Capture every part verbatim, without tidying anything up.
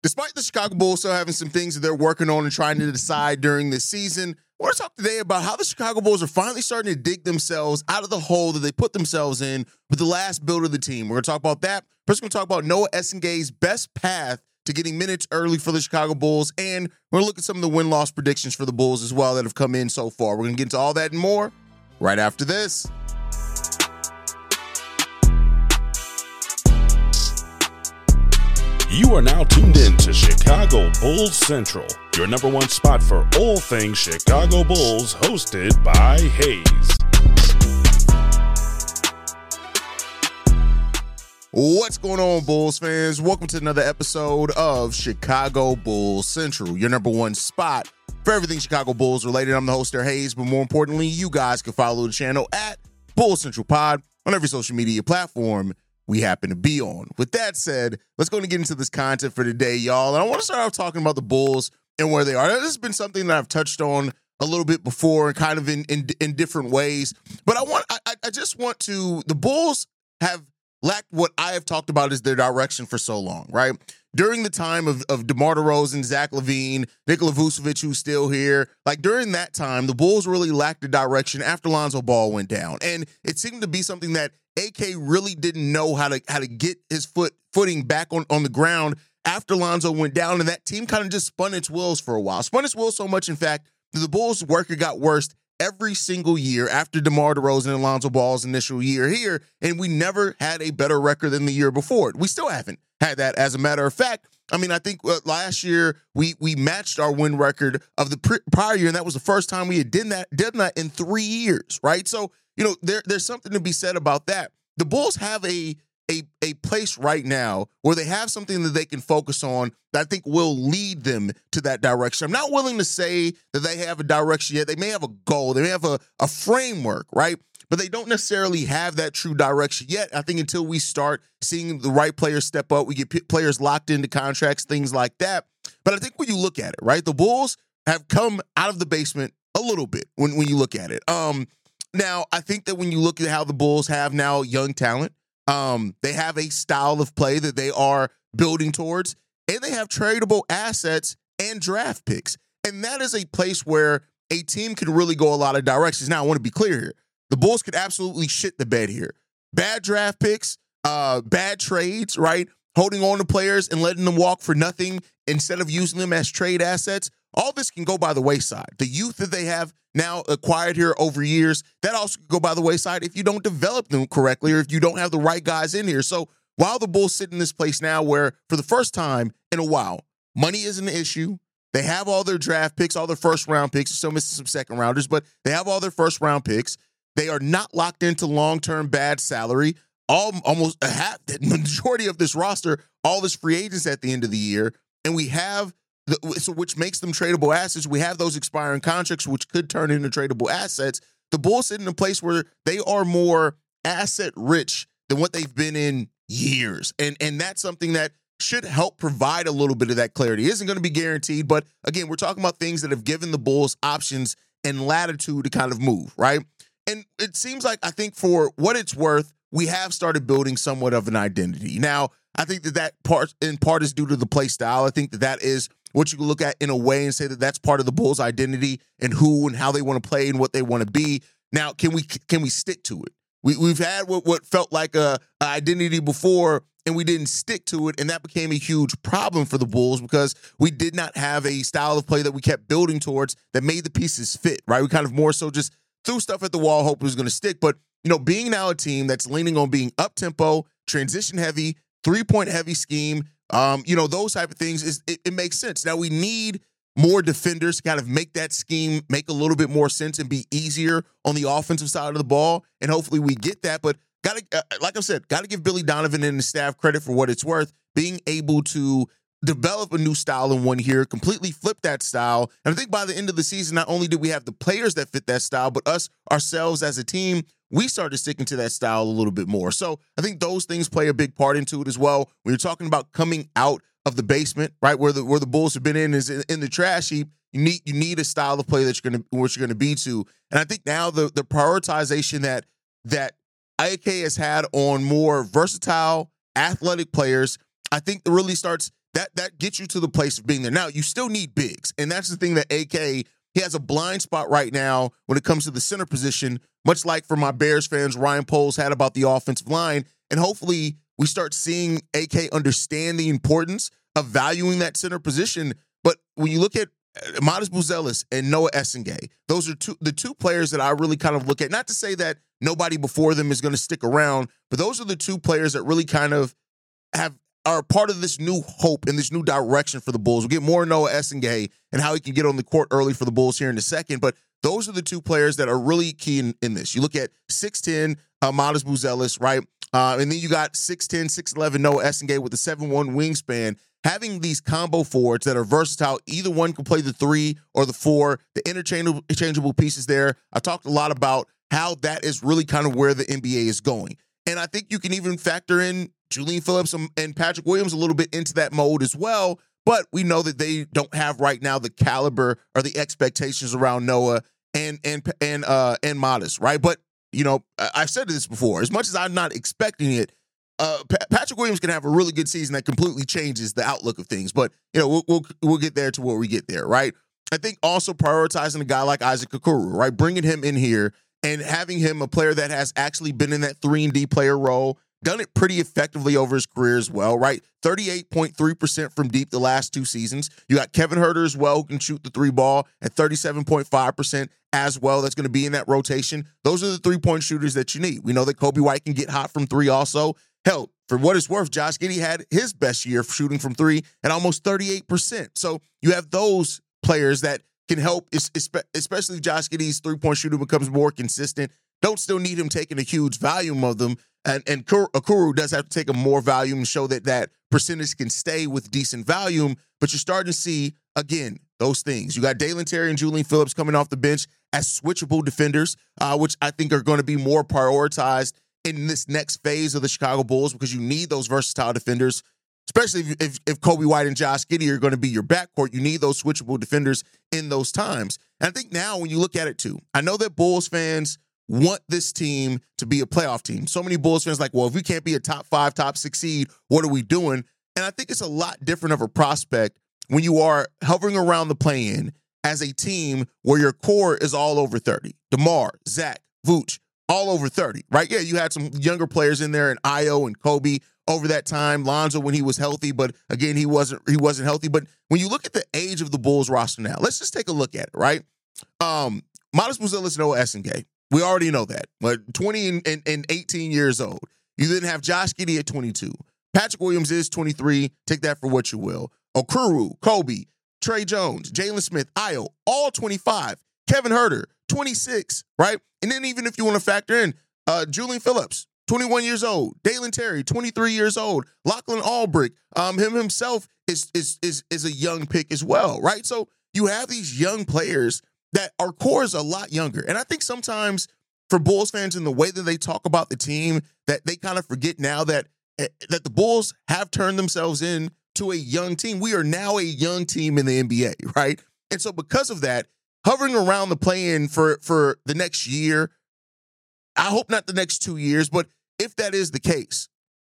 Despite the Chicago Bulls still having some things that they're working on and trying to decide during this season, I want to talk today about how the Chicago Bulls are finally starting to dig themselves out of the hole that they put themselves in with the last build of the team. We're going to talk about that. First, we're going to talk about Noah Essengay's best path to getting minutes early for the Chicago Bulls, and we're going to look at some of the win-loss predictions for the Bulls as well that have come in so far. We're going to get into all that and more right after this. You are now tuned in to Chicago Bulls Central, your number one spot for all things Chicago Bulls, hosted by Hayes. What's going on, Bulls fans? Welcome to another episode of Chicago Bulls Central, your number one spot for everything Chicago Bulls related. I'm the host there, Hayes, but more importantly, you guys can follow the channel at Bulls Central Pod on every social media platform we happen to be on. With that said, let's go and get into this content for today, y'all. And I want to start off talking about the Bulls and where they are. This has been something that I've touched on a little bit before and kind of in in, in different ways. But I want I, I just want to, the Bulls have lacked what I have talked about as their direction for so long, right? During the time of, of DeMar DeRozan, Zach LaVine, Nikola Vucevic, who's still here, like during that time, the Bulls really lacked a direction after Lonzo Ball went down. And it seemed to be something that A K really didn't know how to how to get his foot footing back on, on the ground after Lonzo went down, and that team kind of just spun its wheels for a while. Spun its wheels so much, in fact, that the Bulls' record got worse every single year after DeMar DeRozan and Lonzo Ball's initial year here, and we never had a better record than the year before. We still haven't had that, as a matter of fact. I mean, I think uh, last year we we matched our win record of the pre- prior year, and that was the first time we had done that, did that in three years, right? So, you know, there, there's something to be said about that. The Bulls have a, a, a place right now where they have something that they can focus on that I think will lead them to that direction. I'm not willing to say that they have a direction yet. They may have a goal. They may have a, a framework, right? But they don't necessarily have that true direction yet. I think until we start seeing the right players step up, we get p- players locked into contracts, things like that. But I think when you look at it, right, the Bulls have come out of the basement a little bit when, when you look at it. Um, Now, I think that when you look at how the Bulls have now young talent, um, they have a style of play that they are building towards, and they have tradable assets and draft picks. And that is a place where a team can really go a lot of directions. Now, I want to be clear here. The Bulls could absolutely shit the bed here. Bad draft picks, uh, bad trades, right? Holding on to players and letting them walk for nothing instead of using them as trade assets. All this can go by the wayside. The youth that they have now acquired here over years, that also could go by the wayside if you don't develop them correctly or if you don't have the right guys in here. So while the Bulls sit in this place now where for the first time in a while, money isn't an issue. They have all their draft picks, all their first round picks, still missing some second rounders, but they have all their first round picks. They are not locked into long-term bad salary. All almost a half, the majority of this roster, all this free agents at the end of the year. And we have The, so which makes them tradable assets. We have those expiring contracts, which could turn into tradable assets. The Bulls sit in a place where they are more asset rich than what they've been in years. And, and that's something that should help provide a little bit of that clarity. It isn't going to be guaranteed, but again, we're talking about things that have given the Bulls options and latitude to kind of move, right? And it seems like, I think for what it's worth, we have started building somewhat of an identity. Now, I think that that part in part is due to the play style. I think that that is what you can look at in a way and say that that's part of the Bulls' identity and who and how they want to play and what they want to be. Now, can we can we stick to it? We, we've had what, what felt like a, a identity before, and we didn't stick to it, and that became a huge problem for the Bulls because we did not have a style of play that we kept building towards that made the pieces fit, right? We kind of more so just threw stuff at the wall, hoping it was going to stick. But, you know, being now a team that's leaning on being up-tempo, transition-heavy, three-point heavy scheme, um, you know, those type of things, is it, it makes sense. Now we need more defenders to kind of make that scheme make a little bit more sense and be easier on the offensive side of the ball, and hopefully we get that. But got to, uh, like I said, got to give Billy Donovan and the staff credit for what it's worth, being able to develop a new style in one year, completely flip that style. And I think by the end of the season, not only do we have the players that fit that style, but us ourselves as a team, we started sticking to that style a little bit more. So I think those things play a big part into it as well. When you're talking about coming out of the basement, right, where the where the Bulls have been in is in, in the trash heap, you need you need a style of play that you're gonna what you're gonna be to. And I think now the the prioritization that that A K has had on more versatile, athletic players, I think it really starts that that gets you to the place of being there. Now, you still need bigs, and that's the thing that A K, he has a blind spot right now when it comes to the center position, much like for my Bears fans, Ryan Poles had about the offensive line, and hopefully we start seeing A K understand the importance of valuing that center position. But when you look at Modest Buzelis and Noah Essengay, those are two the two players that I really kind of look at. Not to say that nobody before them is going to stick around, but those are the two players that really kind of have are part of this new hope and this new direction for the Bulls. We'll get more Noah Essengay and how he can get on the court early for the Bulls here in a second, but those are the two players that are really key in, in this. You look at six ten, uh, Modest Buzelis, right? Uh, and then you got six ten, six eleven Noah Essengay with a seven one wingspan. Having these combo forwards that are versatile, either one can play the three or the four, the interchangeable, interchangeable pieces there. I talked a lot about how that is really kind of where the N B A is going. And I think you can even factor in Julian Phillips and Patrick Williams a little bit into that mode as well. But we know that they don't have right now the caliber or the expectations around Noah and and and uh, and Modest, right? But, you know, I've said this before. As much as I'm not expecting it, Uh, P- Patrick Williams can have a really good season that completely changes the outlook of things, but you know we'll we'll, we'll get there to where we get there, right? I think also prioritizing a guy like Isaac Okoro, right, bringing him in here and having him a player that has actually been in that three and D player role, done it pretty effectively over his career as well, right? thirty-eight point three percent from deep the last two seasons. You got Kevin Huerter as well, who can shoot the three ball at thirty-seven point five percent as well. That's going to be in that rotation. Those are the three-point shooters that you need. We know that Kobe White can get hot from three also. Hell, for what it's worth, Josh Giddey had his best year shooting from three at almost thirty-eight percent. So you have those players that can help, especially if Josh Giddey's three-point shooting becomes more consistent. Don't still need him taking a huge volume of them. And, and Okoro does have to take a more volume and show that that percentage can stay with decent volume. But you're starting to see, again, those things. You got Dalen Terry and Julian Phillips coming off the bench as switchable defenders, uh, which I think are going to be more prioritized in this next phase of the Chicago Bulls, because you need those versatile defenders, especially if, if, if Kobe White and Josh Giddey are going to be your backcourt. You need those switchable defenders in those times. And I think now when you look at it too, I know that Bulls fans want this team to be a playoff team. So many Bulls fans are like, well, if we can't be a top five, top six seed, what are we doing? And I think it's a lot different of a prospect when you are hovering around the play-in as a team where your core is all over thirty. DeMar, Zach, Vooch, all over thirty, right? Yeah, you had some younger players in there, and Io and Kobe over that time. Lonzo when he was healthy, but again, he wasn't he wasn't healthy. But when you look at the age of the Bulls roster now, let's just take a look at it, right? Um, Modest Buzelis, Noah Essengay. We already know that. But twenty and, and, and eighteen years old. You then have Josh Giddey at twenty-two. Patrick Williams is twenty-three. Take that for what you will. Okoro, Kobe, Trey Jones, Jalen Smith, Io, all twenty-five. Kevin Huerter, twenty-six, right? And then even if you want to factor in uh, Julian Phillips, twenty-one years old. Dalen Terry, twenty-three years old. Lachlan Albrick, um, him himself is, is, is, is a young pick as well, right? So you have these young players that our core is a lot younger. And I think sometimes for Bulls fans and the way that they talk about the team, that they kind of forget now that, that the Bulls have turned themselves in to a young team. We are now a young team in the N B A, right? And so because of that, hovering around the play-in for, for the next year, I hope not the next two years, but if that is the case,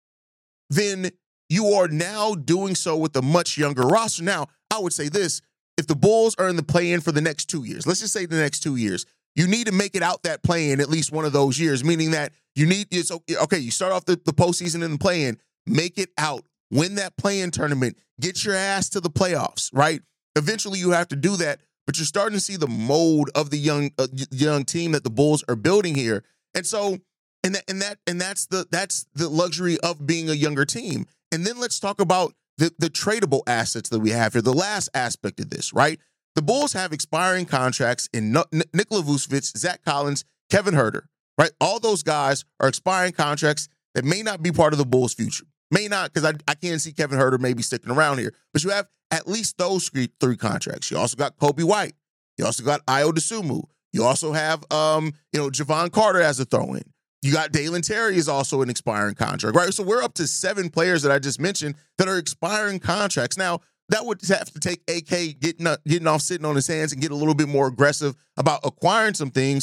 then you are now doing so with a much younger roster. Now, I would say this, if the Bulls are in the play-in for the next two years, let's just say the next two years, you need to make it out that play-in at least one of those years, meaning that you need, it's okay, you start off the, the postseason in the play-in, make it out, win that play-in tournament, get your ass to the playoffs, right? Eventually you have to do that, but you're starting to see the mold of the young uh, young team that the Bulls are building here. And so, and that, and that, and that's the that's the luxury of being a younger team. And then let's talk about the, the tradable assets that we have here. The last aspect of this, right? The Bulls have expiring contracts in N- Nikola Vucevic, Zach Collins, Kevin Huerter, right? All those guys are expiring contracts that may not be part of the Bulls' future. May not, because I, I can't see Kevin Huerter maybe sticking around here. But you have at least those three, three contracts. You also got Kobe White. You also got Io DeSumo. You also have, um, you know, Javon Carter as a throw-in. You got Dalen Terry is also an expiring contract, right? So we're up to seven players that I just mentioned that are expiring contracts. Now, that would have to take A K getting, up, getting off, sitting on his hands and get a little bit more aggressive about acquiring some things.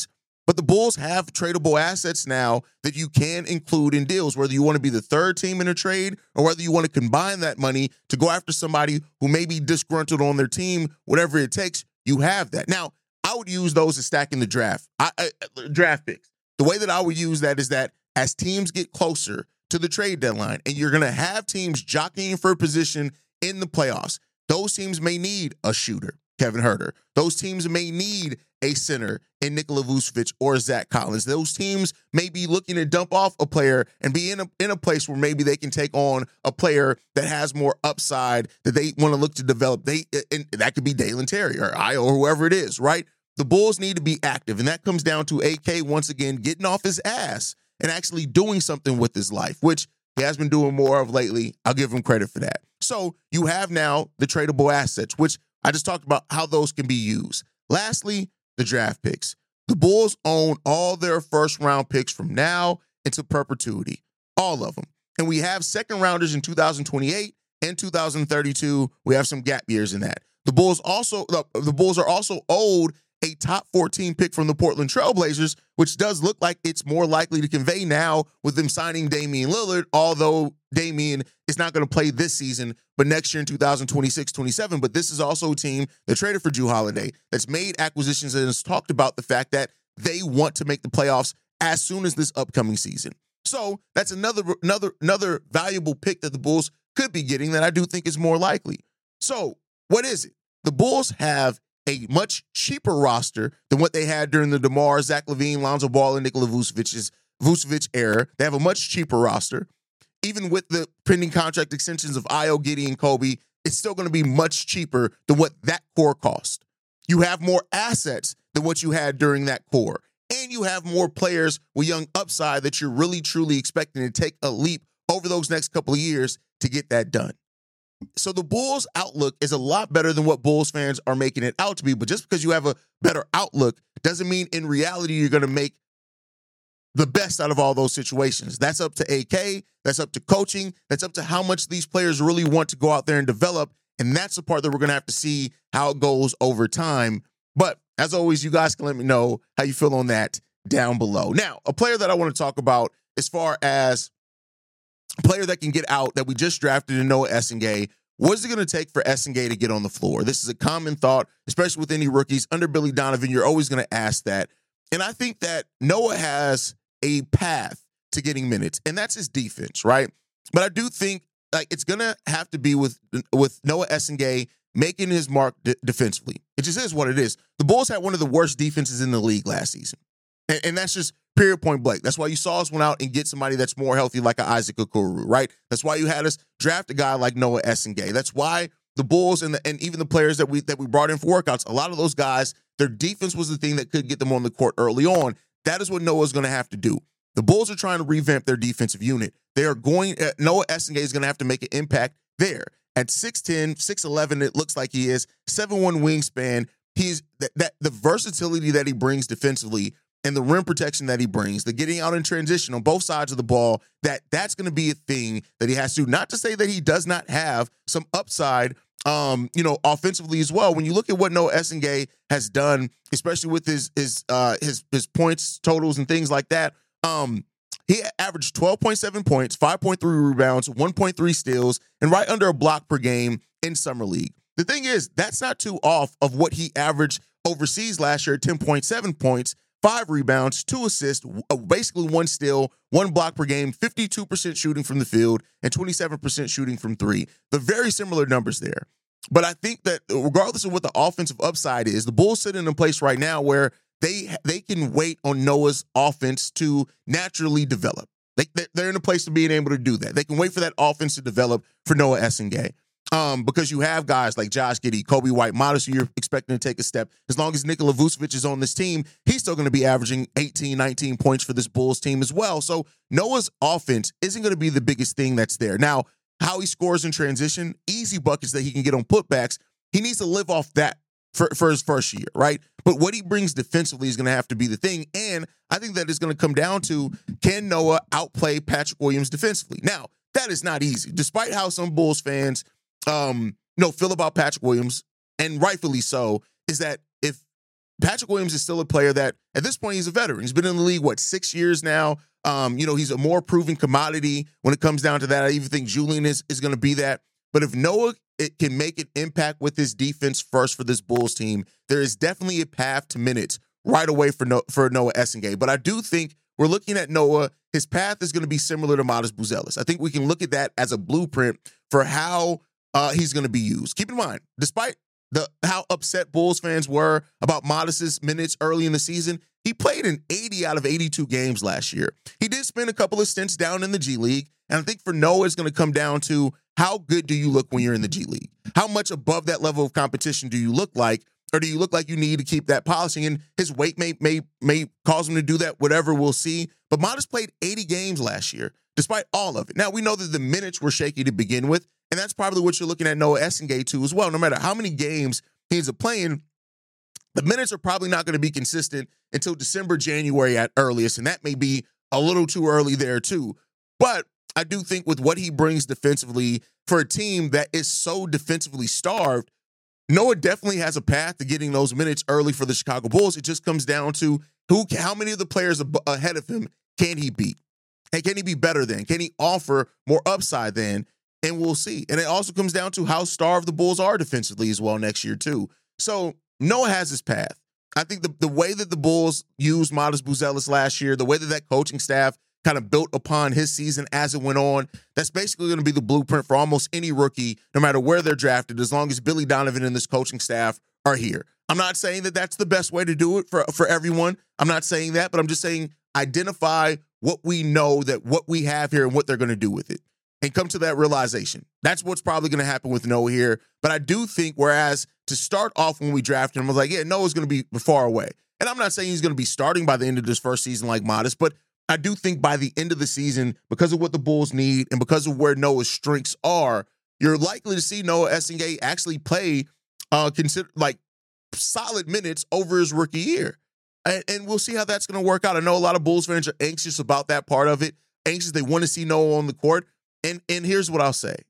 But the Bulls have tradable assets now that you can include in deals, whether you want to be the third team in a trade or whether you want to combine that money to go after somebody who may be disgruntled on their team, whatever it takes, you have that. Now, I would use those as stacking the draft, I, I, draft picks. The way that I would use that is that as teams get closer to the trade deadline and you're going to have teams jockeying for a position in the playoffs, those teams may need a shooter, Kevin Huerter. Those teams may need a center in Nikola Vucevic or Zach Collins. Those teams may be looking to dump off a player and be in a, in a place where maybe they can take on a player that has more upside that they want to look to develop. They and that could be Dalen Terry or I or whoever it is, right? The Bulls need to be active, and that comes down to A K once again getting off his ass and actually doing something with his life, which he has been doing more of lately. I'll give him credit for that. So you have now the tradable assets, which I just talked about how those can be used. Lastly, the draft picks. The Bulls own all their first-round picks from now into perpetuity, all of them. And we have second-rounders in two thousand twenty-eight and two thousand thirty-two. We have some gap years in that. The Bulls also the, the Bulls are also owed a top fourteen pick from the Portland Trailblazers, which does look like it's more likely to convey now with them signing Damian Lillard, although Damian is not going to play this season, but next year in two thousand twenty-six twenty-seven. But this is also a team that traded for Jrue Holiday, that's made acquisitions and has talked about the fact that they want to make the playoffs as soon as this upcoming season. So that's another, another, another valuable pick that the Bulls could be getting that I do think is more likely. So what is it? The Bulls have a much cheaper roster than what they had during the DeMar, Zach LaVine, Lonzo Ball, and Nikola Vucevic's Vucevic era. They have a much cheaper roster. Even with the pending contract extensions of Ayo, Giddey, and Kobe, it's still going to be much cheaper than what that core cost. You have more assets than what you had during that core. And you have more players with young upside that you're really, truly expecting to take a leap over those next couple of years to get that done. So the Bulls' outlook is a lot better than what Bulls fans are making it out to be. But just because you have a better outlook doesn't mean in reality you're going to make the best out of all those situations. That's up to A K. That's up to coaching. That's up to how much these players really want to go out there and develop. And that's the part that we're going to have to see how it goes over time. But as always, you guys can let me know how you feel on that down below. Now, a player that I want to talk about as far as a player that can get out that we just drafted in Noah Essengay. What is it going to take for Essengay to get on the floor? This is a common thought, especially with any rookies. Under Billy Donovan, you're always going to ask that. And I think that Noah has a path to getting minutes, and that's his defense, right? But I do think like it's going to have to be with, with Noah Essengay making his mark d- defensively. It just is what it is. The Bulls had one of the worst defenses in the league last season. And, and that's just period point blank. That's why you saw us went out and get somebody that's more healthy like an Isaac Okoro, right? That's why you had us draft a guy like Noah Essengay. That's why the Bulls and the, and even the players that we that we brought in for workouts, a lot of those guys, their defense was the thing that could get them on the court early on. That is what Noah's going to have to do. The Bulls are trying to revamp their defensive unit. They are going, uh, Noah Essengay is going to have to make an impact there. At six ten, six eleven, it looks like he is, seven one wingspan. He's that, that the versatility that he brings defensively and the rim protection that he brings, the getting out in transition on both sides of the ball, that that's going to be a thing that he has to do. Not to say that he does not have some upside, um, you know, offensively as well. When you look at what Noah Essengay has done, especially with his his uh, his his points totals and things like that, um, he averaged twelve point seven points, five point three rebounds, one point three steals, and right under a block per game in Summer League. The thing is, that's not too off of what he averaged overseas last year at ten point seven points, five rebounds, two assists, basically one steal, one block per game, fifty-two percent shooting from the field, and twenty-seven percent shooting from three. The very similar numbers there. But I think that regardless of what the offensive upside is, the Bulls sit in a place right now where they they can wait on Noah's offense to naturally develop. They, they're in a place to being able to do that. They can wait for that offense to develop for Noah Essengay. Um, because you have guys like Josh Giddey, Kobe White, Modest, who you're expecting to take a step. As long as Nikola Vucevic is on this team, he's still going to be averaging eighteen, nineteen points for this Bulls team as well. So Noah's offense isn't going to be the biggest thing that's there. Now, how he scores in transition, easy buckets that he can get on putbacks, he needs to live off that for, for his first year, right? But what he brings defensively is going to have to be the thing. And I think that it's going to come down to, can Noah outplay Patrick Williams defensively? Now, that is not easy. Despite how some Bulls fans Um, you know, feel about Patrick Williams, and rightfully so, is that if Patrick Williams is still a player that, at this point, he's a veteran. He's been in the league, what, six years now? Um, you know, he's a more proven commodity when it comes down to that. I even think Julian is, is going to be that. But if Noah it can make an impact with his defense first for this Bulls team, there is definitely a path to minutes right away for, no, for Noah Essengay. But I do think we're looking at Noah. His path is going to be similar to Modest Buzelis. I think we can look at that as a blueprint for how uh, he's going to be used. Keep in mind, despite the how upset Bulls fans were about Modest's minutes early in the season, he played in eighty out of eighty-two games last year. He did spend a couple of stints down in the G League, and I think for Noah, it's going to come down to how good do you look when you're in the G League? How much above that level of competition do you look like, or do you look like you need to keep that polishing? And his weight may may may cause him to do that, whatever, we'll see. But Modest played eighty games last year, despite all of it. Now, we know that the minutes were shaky to begin with, and that's probably what you're looking at Noah Essengay too as well. No matter how many games he ends up playing, the minutes are probably not going to be consistent until December, January at earliest, and that may be a little too early there too. But I do think with what he brings defensively for a team that is so defensively starved, Noah definitely has a path to getting those minutes early for the Chicago Bulls. It just comes down to who, how many of the players ab- ahead of him can he beat? And can he be better than? Can he offer more upside than? And we'll see. And it also comes down to how starved the Bulls are defensively as well next year too. So Noah has his path. I think the, the way that the Bulls used Modest Buzelis last year, the way that that coaching staff kind of built upon his season as it went on, that's basically going to be the blueprint for almost any rookie, no matter where they're drafted, as long as Billy Donovan and this coaching staff are here. I'm not saying that that's the best way to do it for, for everyone. I'm not saying that, but I'm just saying identify what we know, that what we have here and what they're going to do with it, and come to that realization. That's what's probably going to happen with Noah here. But I do think, whereas to start off when we drafted him, I was like, yeah, Noah's going to be far away. And I'm not saying he's going to be starting by the end of this first season like Modest, but I do think by the end of the season, because of what the Bulls need and because of where Noah's strengths are, you're likely to see Noah Essengay actually play uh, consider like solid minutes over his rookie year. And, and we'll see how that's going to work out. I know a lot of Bulls fans are anxious about that part of it, anxious. They want to see Noah on the court. And, and here's what I'll say.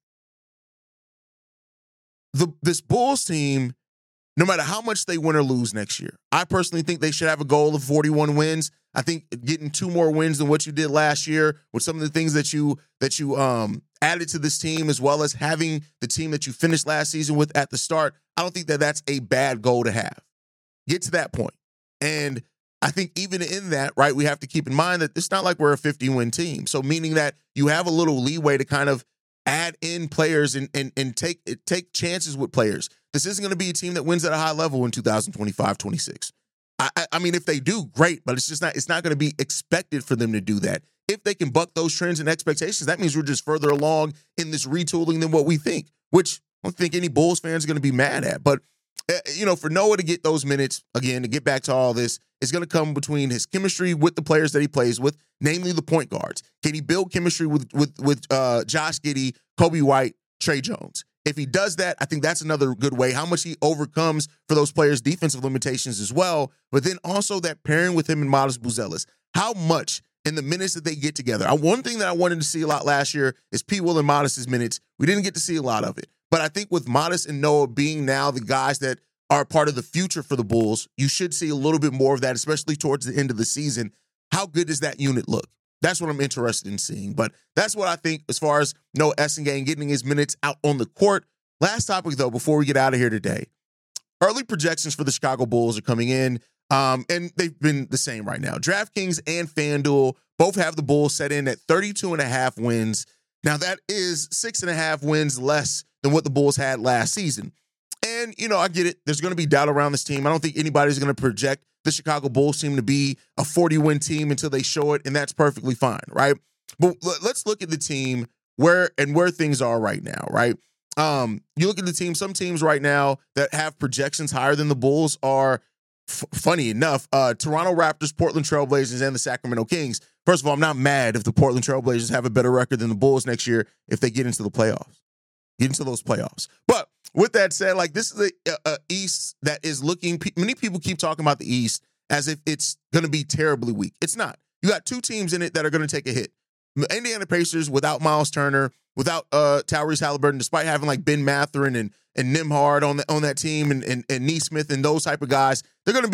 The, this Bulls team, no matter how much they win or lose next year, I personally think they should have a goal of forty-one wins. I think getting two more wins than what you did last year with some of the things that you that you um, added to this team, as well as having the team that you finished last season with at the start, I don't think that that's a bad goal to have. Get to that point. And I think even in that, right, we have to keep in mind that it's not like we're a fifty-win team. So meaning that you have a little leeway to kind of add in players and and, and take take chances with players. This isn't going to be a team that wins at a high level in two thousand twenty-five twenty-six. I, I mean, if they do, great, but it's just not, it's not going to be expected for them to do that. If they can buck those trends and expectations, that means we're just further along in this retooling than what we think, which I don't think any Bulls fans are going to be mad at. But, uh, you know, for Noah to get those minutes, again, to get back to all this, it's going to come between his chemistry with the players that he plays with, namely the point guards. Can he build chemistry with, with, with uh, Josh Giddey, Kobe White, Trey Jones? If he does that, I think that's another good way. How much he overcomes for those players' defensive limitations as well. But then also that pairing with him and Modest Buzelis. How much in the minutes that they get together? I, one thing that I wanted to see a lot last year is P. Will and Modest's minutes. We didn't get to see a lot of it. But I think with Modest and Noah being now the guys that are part of the future for the Bulls, you should see a little bit more of that, especially towards the end of the season. How good does that unit look? That's what I'm interested in seeing. But that's what I think as far as Noah Essengay and getting his minutes out on the court. Last topic, though, before we get out of here today. Early projections for the Chicago Bulls are coming in, um, and they've been the same right now. DraftKings and FanDuel both have the Bulls set in at thirty-two and a half wins. Now, that is six and a half wins less than what the Bulls had last season. And, you know, I get it. There's going to be doubt around this team. I don't think anybody's going to project the Chicago Bulls team to be a forty-win team until they show it, and that's perfectly fine, right? But let's look at the team where and where things are right now, right? Um, you look at the team, some teams right now that have projections higher than the Bulls are, f- funny enough, uh, Toronto Raptors, Portland Trailblazers, and the Sacramento Kings. First of all, I'm not mad if the Portland Trailblazers have a better record than the Bulls next year if they get into the playoffs, get into those playoffs. But with that said, like, this is a, a East that is looking, many people keep talking about the East as if it's going to be terribly weak. It's not. You got two teams in it that are going to take a hit. Indiana Pacers without Miles Turner, without uh, Tyrese Halliburton, despite having like Ben Mathurin and and Nembhard on the, on that team and, and and Nesmith and those type of guys, they're going to be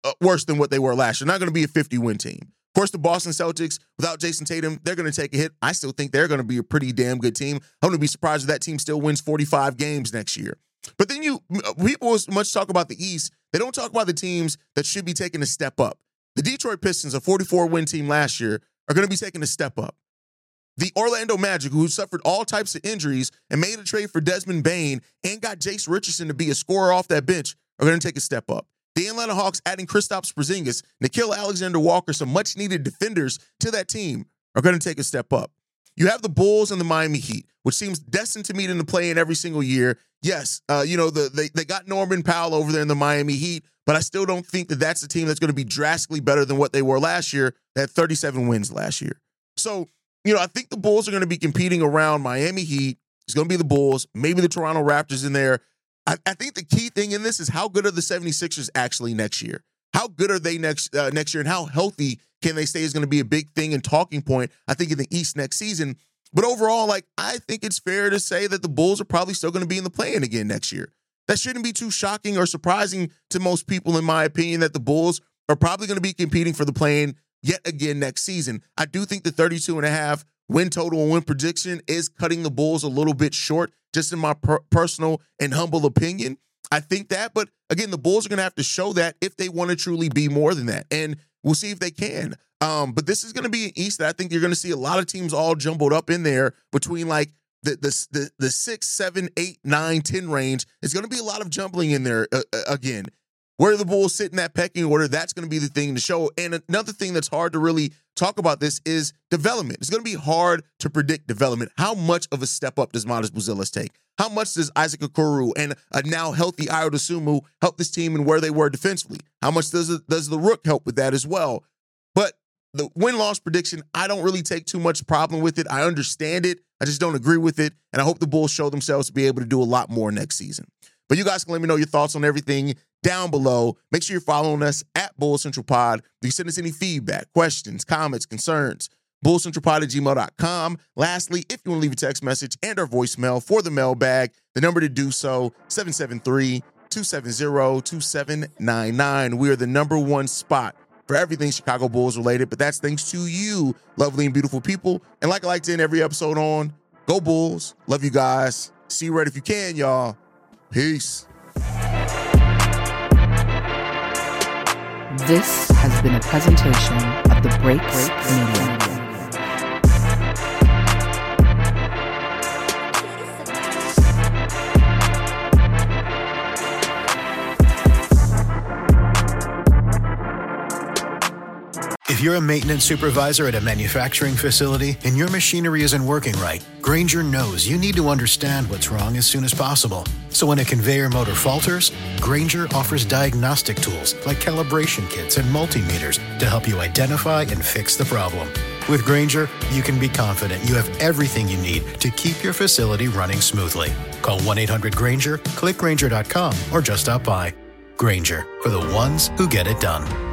uh, worse than what they were last year. Not going to be a fifty-win team. Of course, the Boston Celtics, without Jason Tatum, they're going to take a hit. I still think they're going to be a pretty damn good team. I'm going to be surprised if that team still wins forty-five games next year. But then you people much talk about the East. They don't talk about the teams that should be taking a step up. The Detroit Pistons, a forty-four win team last year, are going to be taking a step up. The Orlando Magic, who suffered all types of injuries and made a trade for Desmond Bane and got Jace Richardson to be a scorer off that bench, are going to take a step up. The Atlanta Hawks, adding Kristaps Porzingis, Nickeil Alexander-Walker, some much-needed defenders to that team, are going to take a step up. You have the Bulls and the Miami Heat, which seems destined to meet in the play-in every single year. Yes, uh, you know, the, they, they got Norman Powell over there in the Miami Heat, but I still don't think that that's a team that's going to be drastically better than what they were last year. They had thirty-seven wins last year. So, you know, I think the Bulls are going to be competing around Miami Heat. It's going to be the Bulls, maybe the Toronto Raptors in there. I, I think the key thing in this is how good are the 76ers actually next year? How good are they next uh, next year, and how healthy can they stay is going to be a big thing and talking point, I think, in the East next season. But overall, like, I think it's fair to say that the Bulls are probably still going to be in the play-in again next year. That shouldn't be too shocking or surprising to most people, in my opinion, that the Bulls are probably going to be competing for the play-in yet again next season. I do think the thirty-two and a half win total and win prediction is cutting the Bulls a little bit short, just in my per- personal and humble opinion. I think that, but again, the Bulls are going to have to show that if they want to truly be more than that, and we'll see if they can. Um, but this is going to be an East that I think you're going to see a lot of teams all jumbled up in there between like the the the, the six, seven, eight, nine, ten range. It's going to be a lot of jumbling in there uh, again. Where the Bulls sit in that pecking order, that's going to be the thing to show. And another thing that's hard to really talk about this is development. It's going to be hard to predict development. How much of a step up does Matas Buzelis take? How much does Isaac Okoro and a now healthy Ayo Dosunmu help this team and where they were defensively? How much does it, does the Rook help with that as well? But the win-loss prediction, I don't really take too much problem with it. I understand it. I just don't agree with it. And I hope the Bulls show themselves to be able to do a lot more next season. But you guys can let me know your thoughts on everything down below. Make sure you're following us at Bull Central Pod. You send us any feedback, questions, comments, concerns, bull central pod at gmail dot com. Lastly, if you want to leave a text message and our voicemail for the mailbag, the number to do so, seven seven three, two seven zero, two seven nine nine. We are the number one spot for everything Chicago Bulls related, but that's thanks to you, lovely and beautiful people. And like I like to end every episode on, go Bulls. Love you guys. See you right if you can, y'all. Peace. This has been a presentation of the Break Media. If you're a maintenance supervisor at a manufacturing facility and your machinery isn't working right, Grainger knows you need to understand what's wrong as soon as possible. So when a conveyor motor falters, Grainger offers diagnostic tools like calibration kits and multimeters to help you identify and fix the problem. With Grainger, you can be confident you have everything you need to keep your facility running smoothly. Call one eight hundred Grainger, click Grainger dot com, or just stop by. Grainger, for the ones who get it done.